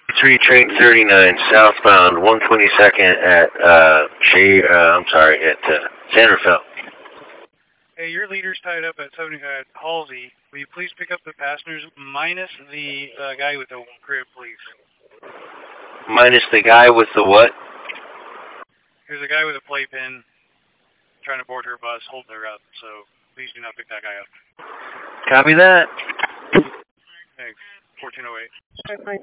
3 train 39 southbound 122nd at Sanderfeld. Hey, your leader's tied up at Halsey. Will you please pick up the passengers minus the guy with the crib, please? Minus the guy with the what? There's a guy with a playpen trying to board her bus, holding her up, so please do not pick that guy up. Copy that. Thanks. 1408.